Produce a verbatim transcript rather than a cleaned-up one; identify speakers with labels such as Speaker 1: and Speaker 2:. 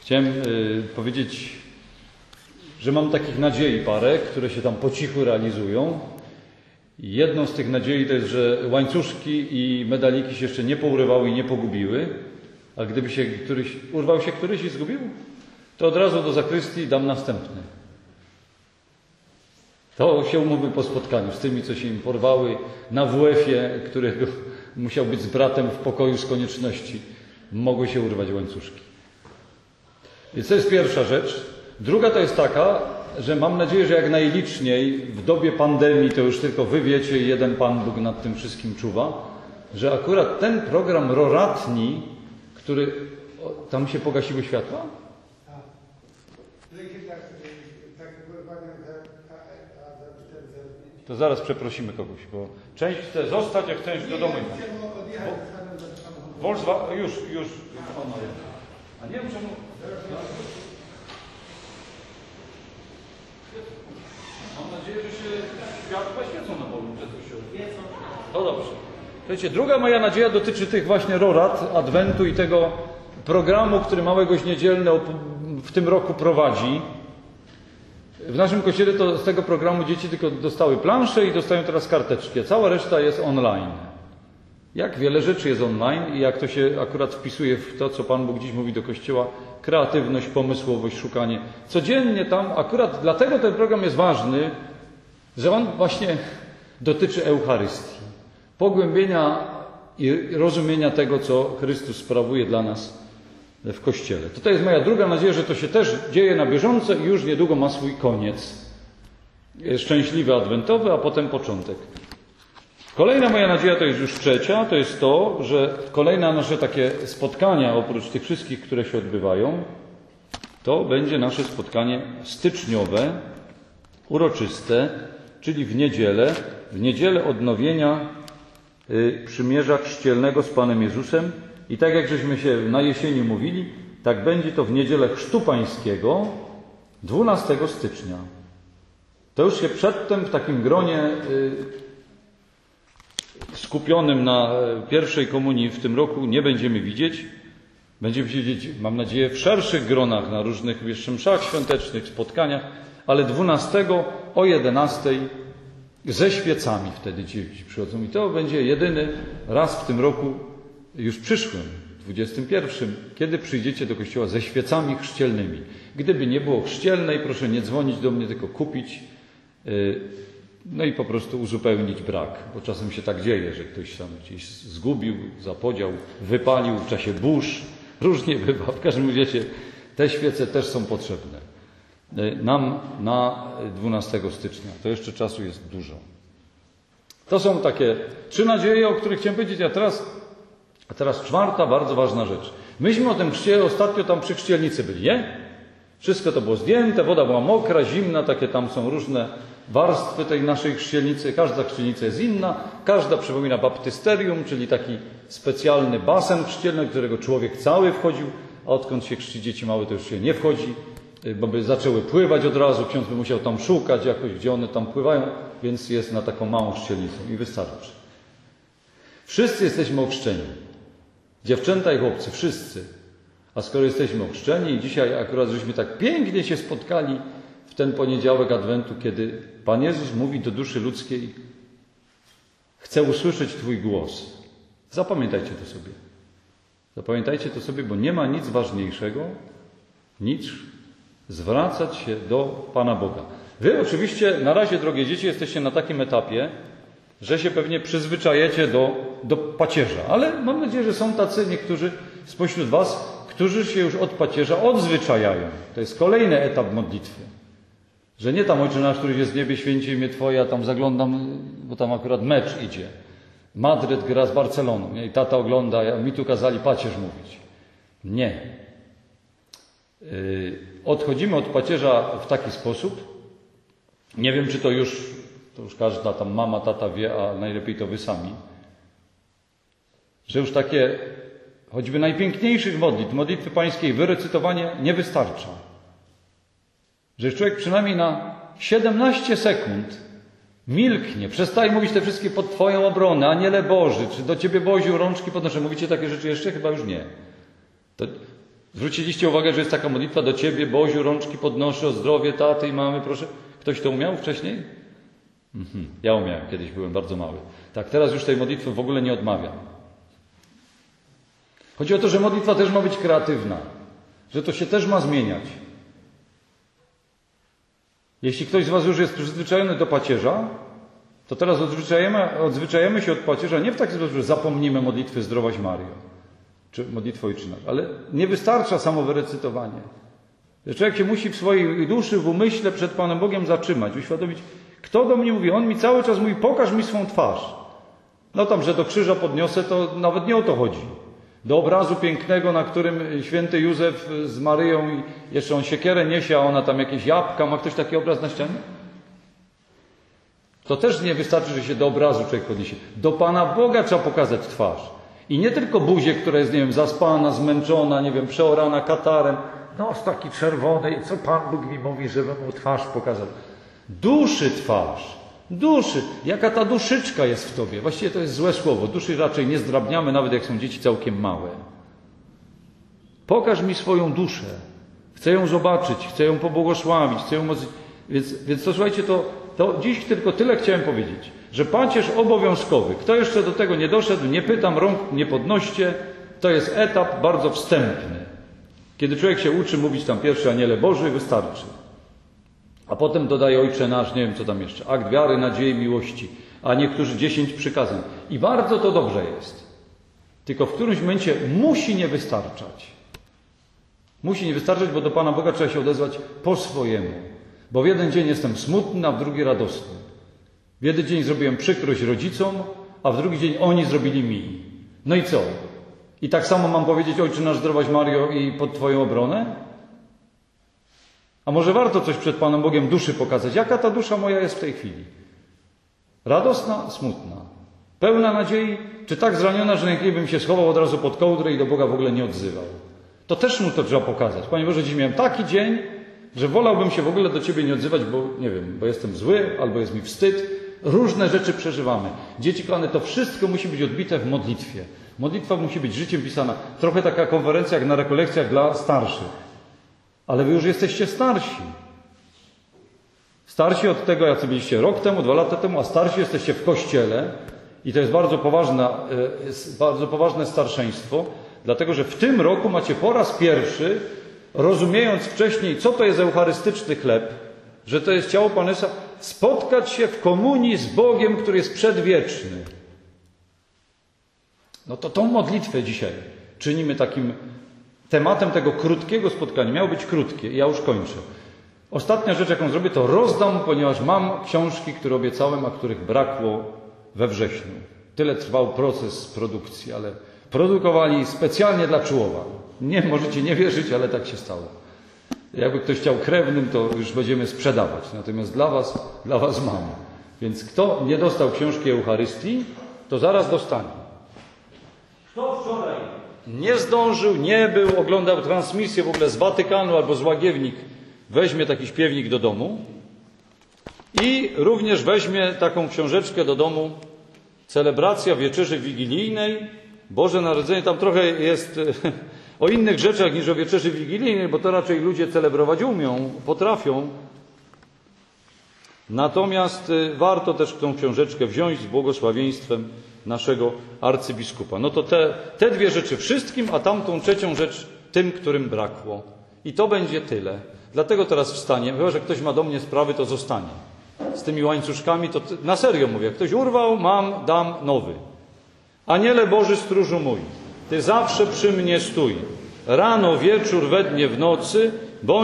Speaker 1: Chciałem y, powiedzieć, że mam takich nadziei parę, które się tam po cichu realizują. Jedną z tych nadziei to jest, że łańcuszki i medaliki się jeszcze nie pourywały i nie pogubiły, a gdyby się któryś, urwał się któryś i zgubił, to od razu do zakrystii dam następny. To się umówmy po spotkaniu z tymi, co się im porwały na W F-ie, którego musiał być z bratem w pokoju z konieczności. Mogły się urwać łańcuszki. Więc to jest pierwsza rzecz. Druga to jest taka, że mam nadzieję, że jak najliczniej w dobie pandemii, to już tylko wy wiecie, jeden Pan Bóg nad tym wszystkim czuwa, że akurat ten program roratni, który... O, tam się pogasiły światła? To zaraz przeprosimy kogoś, bo część chce zostać, a część do domu. Volkswagen, już, już. A nie wiem czemu... Mam nadzieję, że się światła świecą na polu przed kościołem. To dobrze. Słuchajcie, druga moja nadzieja dotyczy tych właśnie rorat, Adwentu i tego programu, który Małe Gość Niedzielne w tym roku prowadzi. W naszym kościele to z tego programu dzieci tylko dostały plansze i dostają teraz karteczki. Cała reszta jest online. Jak wiele rzeczy jest online i jak to się akurat wpisuje w to, co Pan Bóg dziś mówi do Kościoła, kreatywność, pomysłowość, szukanie. Codziennie tam, akurat dlatego ten program jest ważny, że on właśnie dotyczy Eucharystii. Pogłębienia i rozumienia tego, co Chrystus sprawuje dla nas w Kościele. To jest moja druga nadzieja, że to się też dzieje na bieżąco i już niedługo ma swój koniec. Szczęśliwy adwentowy, a potem początek. Kolejna moja nadzieja to jest już trzecia, to jest to, że kolejne nasze takie spotkania, oprócz tych wszystkich, które się odbywają, to będzie nasze spotkanie styczniowe, uroczyste, czyli w niedzielę, w niedzielę odnowienia y, przymierza chrzcielnego z Panem Jezusem. I tak jak żeśmy się na jesieni mówili, tak będzie to w niedzielę Chrztu Pańskiego, dwunastego stycznia. To już się przedtem w takim gronie y, skupionym na pierwszej komunii w tym roku nie będziemy widzieć. Będziemy widzieć, mam nadzieję, w szerszych gronach, na różnych jeszcze mszach świątecznych, spotkaniach, ale dwunastego o jedenastej ze świecami wtedy dzieci przychodzą. I to będzie jedyny raz w tym roku, już przyszłym, dwudziestym pierwszym, kiedy przyjdziecie do kościoła ze świecami chrzcielnymi. Gdyby nie było chrzcielnej, proszę nie dzwonić do mnie, tylko kupić. No i po prostu uzupełnić brak, bo czasem się tak dzieje, że ktoś tam gdzieś zgubił, zapodział, wypalił w czasie burz. Różnie bywa. W każdym razie te świece też są potrzebne nam na dwunastego stycznia. To jeszcze czasu jest dużo. To są takie trzy nadzieje, o których chciałem powiedzieć, a teraz, a teraz czwarta, bardzo ważna rzecz. Myśmy o tym chrzcie ostatnio tam przy chrzcielnicy byli, nie? Wszystko to było zdjęte, woda była mokra, zimna, takie tam są różne warstwy tej naszej chrzcielnicy. Każda chrzcielnica jest inna, każda przypomina baptysterium, czyli taki specjalny basen chrzcielny, do którego człowiek cały wchodził, a odkąd się chrzci dzieci małe, to już się nie wchodzi, bo by zaczęły pływać od razu, ksiądz by musiał tam szukać jakoś, gdzie one tam pływają, więc jest na taką małą chrzcielnicę i wystarczy. Wszyscy jesteśmy ochrzczeni. Dziewczęta i chłopcy, wszyscy. A skoro jesteśmy ochrzczeni i dzisiaj akurat żeśmy tak pięknie się spotkali w ten poniedziałek Adwentu, kiedy Pan Jezus mówi do duszy ludzkiej: chcę usłyszeć Twój głos. Zapamiętajcie to sobie. Zapamiętajcie to sobie, bo nie ma nic ważniejszego niż zwracać się do Pana Boga. Wy oczywiście na razie, drogie dzieci, jesteście na takim etapie, że się pewnie przyzwyczajecie do, do pacierza. Ale mam nadzieję, że są tacy niektórzy spośród was, którzy się już od pacierza odzwyczajają. To jest kolejny etap modlitwy. Że nie tam Ojcze nasz, który jest w niebie, święci imię Twoje, ja tam zaglądam, bo tam akurat mecz idzie. Madryt gra z Barceloną, nie? I tata ogląda, ja, mi tu kazali pacierz mówić. Nie. Yy, odchodzimy od pacierza w taki sposób. Nie wiem, czy to już, to już każda tam mama, tata wie, a najlepiej to wy sami. Że już takie, choćby najpiękniejszych modlitw, modlitwy pańskiej, wyrecytowanie nie wystarcza. Że człowiek przynajmniej na siedemnaście sekund milknie, przestaje mówić te wszystkie pod Twoją obronę, Aniele Boży, czy do Ciebie Boziu rączki podnoszę. Mówicie takie rzeczy jeszcze? Chyba już nie. To, Zwróciliście uwagę, że jest taka modlitwa do Ciebie, Boziu, rączki podnoszę o zdrowie taty i mamy, proszę. Ktoś to umiał wcześniej? Mhm. Ja umiałem, kiedyś byłem bardzo mały. Tak, teraz już tej modlitwy w ogóle nie odmawiam. Chodzi o to, że modlitwa też ma być kreatywna, że to się też ma zmieniać. Jeśli ktoś z Was już jest przyzwyczajony do pacierza, to teraz odzwyczajemy, odzwyczajemy się od pacierza nie w taki sposób, że zapomnimy modlitwy Zdrowaś Maryjo, czy modlitwę Ojcze Nasz, ale nie wystarcza samo wyrecytowanie. Że człowiek się musi w swojej duszy, w umyśle przed Panem Bogiem zatrzymać, uświadomić, kto do mnie mówi. On mi cały czas mówi, pokaż mi swą twarz. No tam, że do krzyża podniosę, to nawet nie o to chodzi. Do obrazu pięknego, na którym święty Józef z Maryją i jeszcze on siekierę niesie, a ona tam jakieś jabłka. Ma ktoś taki obraz na ścianie? To też nie wystarczy, że się do obrazu człowiek podniesie. Do Pana Boga trzeba pokazać twarz. I nie tylko buzię, która jest, nie wiem, zaspana, zmęczona, nie wiem, przeorana katarem. Nos taki czerwony i co Pan Bóg mi mówi, żeby mu twarz pokazał. Duszy twarz. Duszy. Jaka ta duszyczka jest w Tobie? Właściwie to jest złe słowo. Duszy raczej nie zdrabniamy, nawet jak są dzieci całkiem małe. Pokaż mi swoją duszę. Chcę ją zobaczyć, chcę ją pobłogosławić, chcę ją mocno... Więc, więc to słuchajcie, to, to dziś tylko tyle chciałem powiedzieć, że pacierz obowiązkowy. Kto jeszcze do tego nie doszedł, nie pytam, rąk nie podnoście. To jest etap bardzo wstępny. Kiedy człowiek się uczy mówić tam pierwszy Aniele Boży, wystarczy. A potem dodaje Ojcze Nasz, nie wiem co tam jeszcze, akt wiary, nadziei, miłości, a niektórzy dziesięć przykazań. I bardzo to dobrze jest. Tylko w którymś momencie musi nie wystarczać. Musi nie wystarczać, bo do Pana Boga trzeba się odezwać po swojemu. Bo w jeden dzień jestem smutny, a w drugi radosny. W jeden dzień zrobiłem przykrość rodzicom, a w drugi dzień oni zrobili mi. No i co? I tak samo mam powiedzieć Ojcze Nasz, Zdrowaś Maryjo i pod Twoją obronę? A może warto coś przed Panem Bogiem duszy pokazać? Jaka ta dusza moja jest w tej chwili? Radosna, smutna. Pełna nadziei, czy tak zraniona, że najlepiej bym się schował od razu pod kołdrę i do Boga w ogóle nie odzywał? To też mu to trzeba pokazać. Panie Boże, dziś miałem taki dzień, że wolałbym się w ogóle do Ciebie nie odzywać, bo nie wiem, bo jestem zły, albo jest mi wstyd. Różne rzeczy przeżywamy. Dzieci kochane, to wszystko musi być odbite w modlitwie. Modlitwa musi być życiem pisana. Trochę taka konferencja jak na rekolekcjach dla starszych. Ale wy już jesteście starsi. Starsi od tego, jacy byliście rok temu, dwa lata temu, a starsi jesteście w Kościele. I to jest bardzo poważne, bardzo poważne starszeństwo, dlatego że w tym roku macie po raz pierwszy, rozumiejąc wcześniej, co to jest eucharystyczny chleb, że to jest ciało Pana Jezusa, spotkać się w komunii z Bogiem, który jest przedwieczny. No to tą modlitwę dzisiaj czynimy takim tematem tego krótkiego spotkania. Miało być krótkie i ja już kończę. Ostatnia rzecz, jaką zrobię, to rozdam, ponieważ mam książki, które obiecałem, a których brakło we wrześniu. Tyle trwał proces produkcji, ale produkowali specjalnie dla Czułowa. Nie, możecie nie wierzyć, ale tak się stało. Jakby ktoś chciał krewnym, to już będziemy sprzedawać. Natomiast dla was, dla was mam. Więc kto nie dostał książki Eucharystii, to zaraz dostanie. Kto wczoraj nie zdążył, nie był, oglądał transmisję w ogóle z Watykanu albo z Łagiewnik, weźmie taki śpiewnik do domu i również weźmie taką książeczkę do domu, celebracja Wieczerzy Wigilijnej, Boże Narodzenie. Tam trochę jest o innych rzeczach niż o Wieczerzy Wigilijnej, bo to raczej ludzie celebrować umią, potrafią. Natomiast warto też tą książeczkę wziąć z błogosławieństwem naszego arcybiskupa. No to te, te dwie rzeczy wszystkim, a tamtą trzecią rzecz tym, którym brakło. I to będzie tyle. Dlatego teraz wstanie. Chyba że ktoś ma do mnie sprawy, to zostanie. Z tymi łańcuszkami to na serio mówię. Jak ktoś urwał, mam, dam nowy. Aniele Boży, stróżu mój, Ty zawsze przy mnie stój. Rano, wieczór, we dnie, w nocy